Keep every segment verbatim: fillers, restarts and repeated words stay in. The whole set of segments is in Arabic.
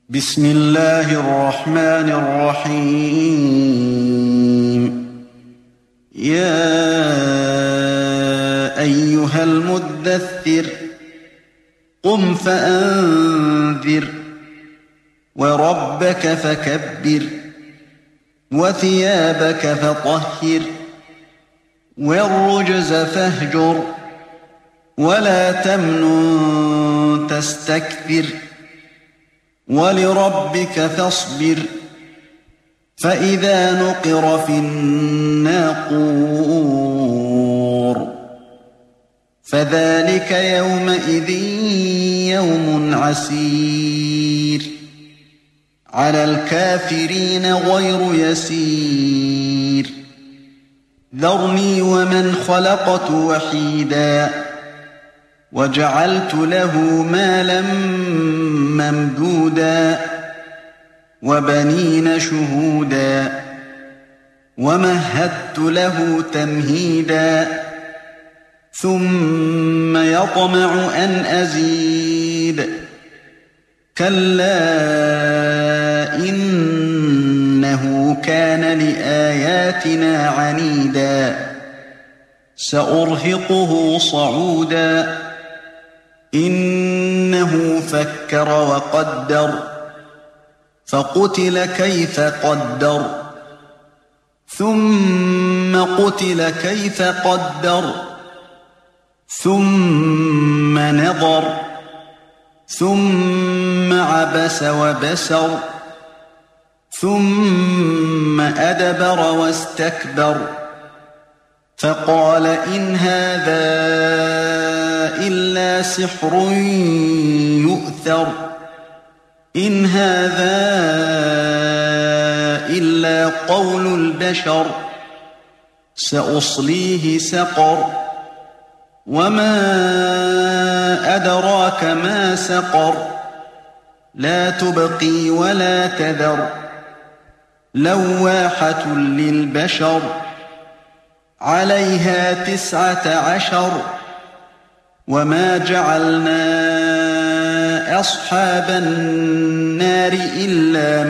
بسم الله الرحمن الرحيم. يا أيها المدثر قم فأنذر وربك فكبر وثيابك فطهر والرجز فاهجر ولا تمنن تستكثر ولربك فاصبر فإذا نقر في الناقور فذلك يومئذ يوم عسير على الكافرين غير يسير. ذرني ومن خلقت وحيدا وجعلت له مالا ممدودا وبنين شهودا ومهدت له تمهيدا ثم يطمع أن أزيد كلا إنه كان لآياتنا عنيدا سأرهقه صعودا إنه فكر وقدر فقتل كيف قدر ثم قتل كيف قدر ثم نظر ثم عبس وبسر ثم أدبر واستكبر فقال إن هذا إلا سحر يؤثر إن هذا إلا قول البشر سأصليه سقر وما أدراك ما سقر لا تبقي ولا تذر لواحة للبشر عليها تسعة عشر وما جعلنا أصحاب النار إلا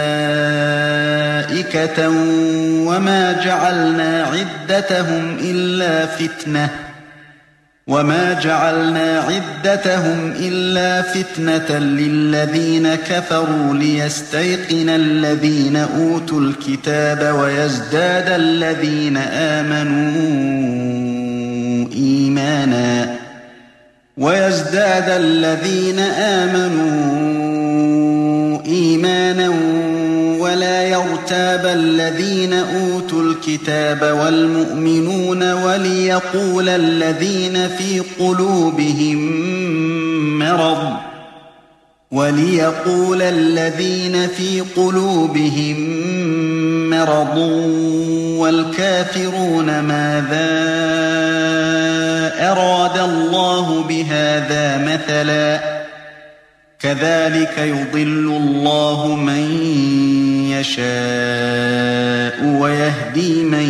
ملائكة وما جعلنا عدتهم إلا فتنة وما جعلنا عدتهم إلا فتنة للذين كفروا ليستيقن الذين أوتوا الكتاب ويزداد الذين آمنوا إيمانا ويزداد الذين آمنوا إيمانا ولا يرتاب الذين أوتوا الكتاب والمؤمنون وليقول الذين في قلوبهم مرض وليقول الذين في قلوبهم مرض والكافرون ماذا أراد الله بهذا مثلا كذلك يضل الله من يشاء ويهدي من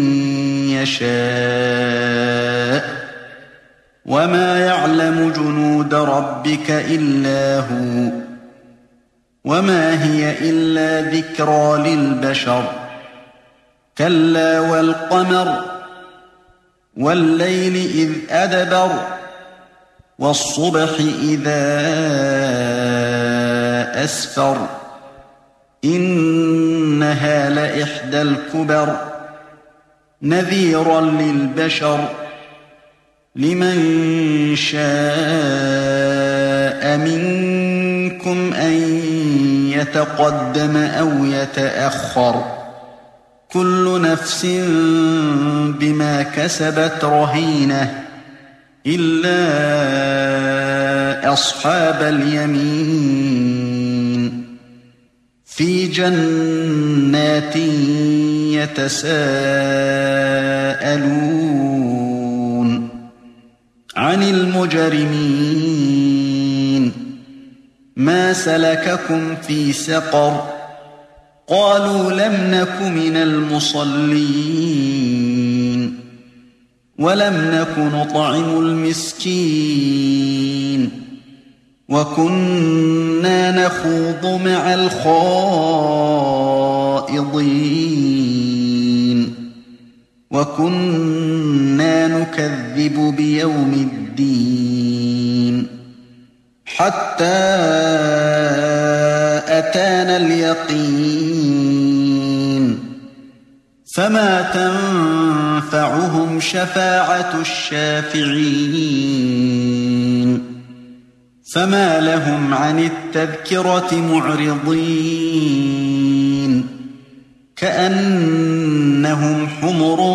يشاء وما يعلم جنود ربك إلا هو وما هي إلا ذكرى للبشر كلا والقمر والليل إذ أدبر والصبح إذا أسفر إنها لإحدى الكبر نذيرا للبشر لمن شاء منكم أن يتقدم أو يتأخر كل نفس بما كسبت رهينة إلا أصحاب اليمين في جنات يتساءلون عن المجرمين ما سلككم في سقر قالوا لم نك من المصلين ولم نك نطعم المسكين وكنا نخوض مع الخائضين وكنا نكذب بيوم الدين حتى أتانا اليقين فما تنفعهم شفاعة الشافعين فما لهم عن التذكرة معرضين كأنهم حمر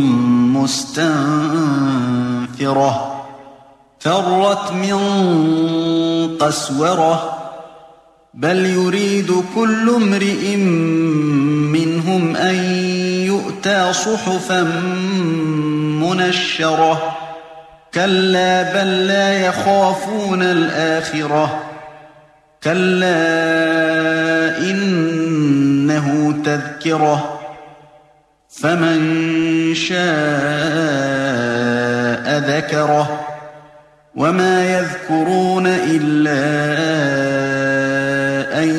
مستنفرة فرت من قسورة بل يريد كل امرئ منهم أن يؤتى صحفا منشرة كلا بل لا يخافون الآخرة كلا إنه تذكرة فمن شاء ذكره وما يذكرون إلا أن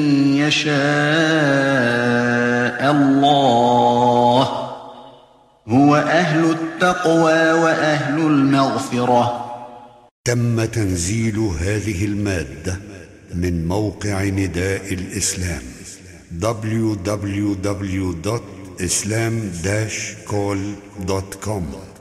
يشاء الله هو أهل التقوى وأهل المغفرة. تم تنزيل هذه المادة من موقع نداء الإسلام دبليو دبليو دبليو دوت إسلام داش كول دوت كوم.